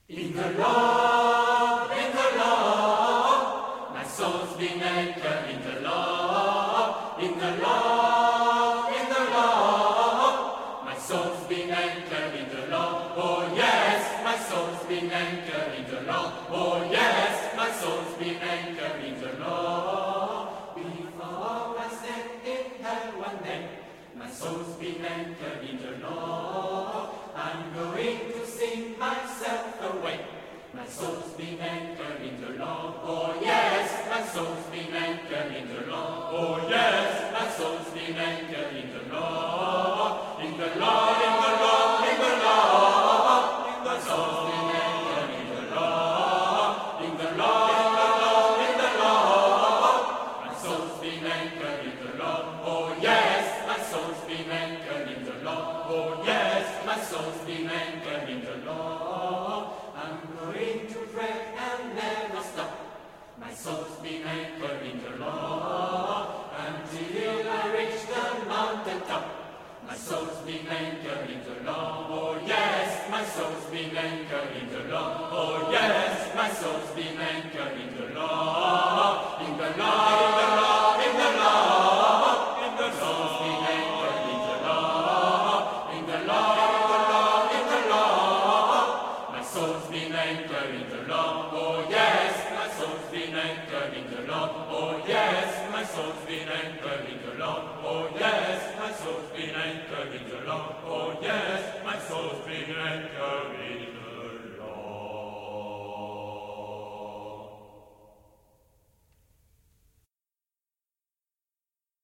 In the Lord, my soul's been anchored in the Lord, in the Lord, my soul's been anchored in the Lord. Oh yes, my soul's been anchored in the Lord. Oh yes, my soul's been anchored in the Lord. Before I stepped in hell one day, my soul's been anchored in the Lord. I'm going to sing myself away. My soul's been anchored in the Lord. Oh yes, my soul's been anchored in the Lord. Oh yes, my soul's been anchored in the Lord. In the Lord, in the Lord, in the Lord. My soul's been anchored in the Lord. In the Lord, in the Lord, in the Lord. My soul's been anchored in the Lord. Oh yes, my soul's been anchored in the Lord. Oh yes, my soul's been anchored in the Lord. I'm going to pray and never stop. My soul's been anchored in the Lord until I reach the mountain top. My soul's been anchored in the Lord. Oh yes, my soul's been anchored in the Lord. Oh yes, my soul's been anchored in the Lord. In the Lord, in the Lord, in the Lord. In the soul's been anchored in the Lord. In the Lord, in the Lord, in the Lord. My soul's been anchored in the Lord. Oh yes, my soul's been anchored in the Lord. Oh yes, my soul's been anchored in the Lord. Oh yes, my soul's been anchored in the Lord. Oh yes, my soul's been anchored in